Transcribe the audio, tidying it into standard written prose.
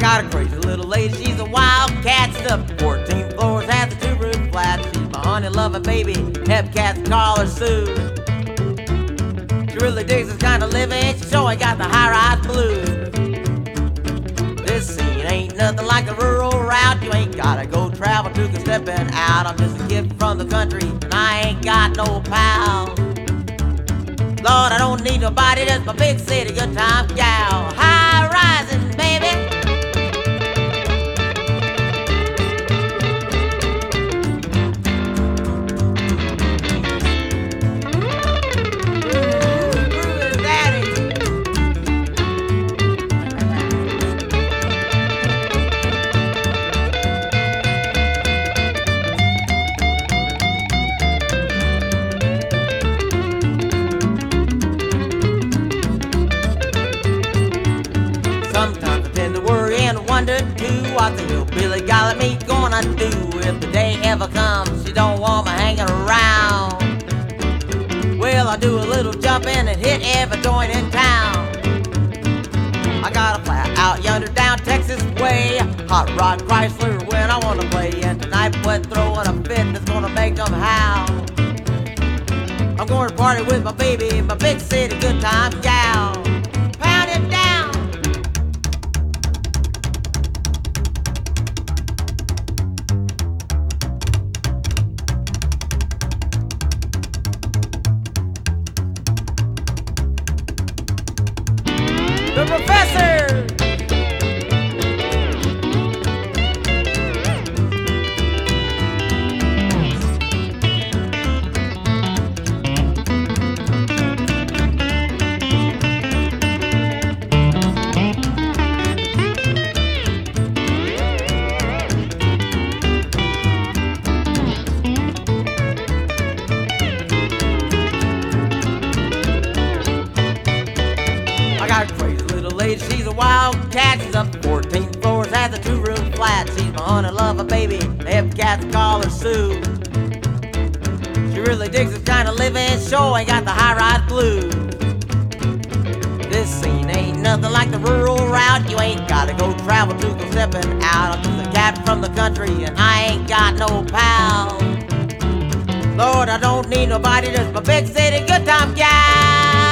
got a crazy little lady, she's a wildcat. She's up 14 floors, has a two-room flat. She's my honey-loving baby, Hepcats call her Sue. She really digs this kind of living, she sure ain't got the high-rise blues. This scene ain't nothing like the rural route. You ain't gotta go travel to go stepping out. I'm just a kid from the country, and I ain't got no pals. Lord, I don't need nobody, that's my big city good time gal. High rising, baby. Groovy daddy. Sometimes I tend to worry and wonder too, what the hillbilly gal at me gonna do if the day ever comes she don't want me hanging around. Well, I do a little jumping and hit every joint in town. I got a flat out yonder down Texas way, hot rod Chrysler when I wanna play, and tonight we're throwing a fit that's gonna make them howl. I'm going to party with my baby, my big city good time gal. Pound it down. The Professor! I got a crazy little lady, she's a wildcat. She's up 14 floors, has a two-room flat. She's my honey-loving baby, the Hepcats call her Sue. She really digs this kind of living, sure ain't got the high-rise blues. This scene ain't nothing like the rural route. You ain't gotta go travel to go stepping out. I'm just a cat from the country, and I ain't got no pals. Lord, I don't need nobody, just my big city good time gal.